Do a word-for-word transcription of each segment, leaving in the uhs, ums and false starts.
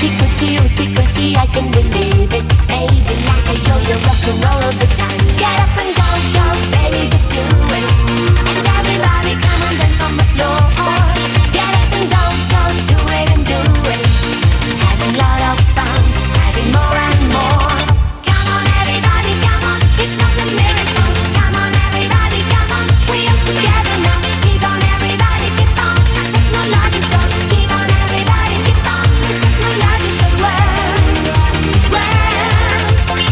Oochie oochie oochie, I can believe it. Baby, like a yo-yo, rock and roll all the time. Get up and go, go, baby, just do it. And everybody come on, dance on the floor. Get up and go, go, do it and do it. Having a lot of fun, having more and more. Come on, everybody, come on, it's not a miracle. Come on, everybody, come on, we are together now. Keep on, everybody, keep on, it's technological. Keep on, everybody, keep on, it's technological world, world.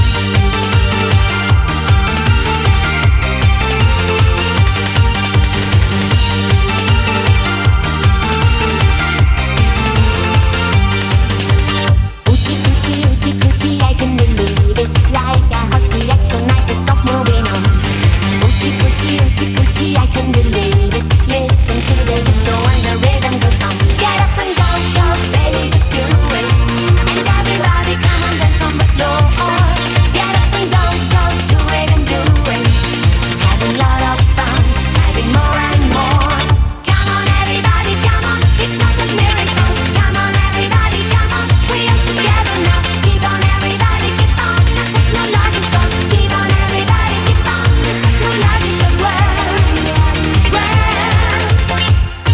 Oochie oochie oochie oochie, I can believe it. Like a hot reaction, I can stop moving on. Oochie oochie oochie oochie, I can believe it. Listen to the disco and the rhythm goes on. Get up and go, go, baby, just do it. And everybody come on, dance on the floor. Get up and go, go, do it and do it. Having a lot of fun, having more and more. Come on, everybody, come on, it's not a miracle. Come on, everybody, come on, we are together now. Keep on, everybody, keep on, it's technological. Keep on, everybody, keep on, it's technological world, world.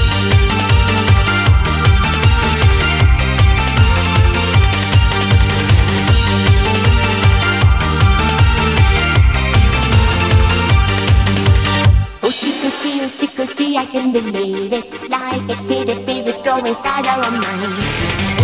Oochie oochie oochie oochie, I can believe it. Like a T V fever, growing inside our mind.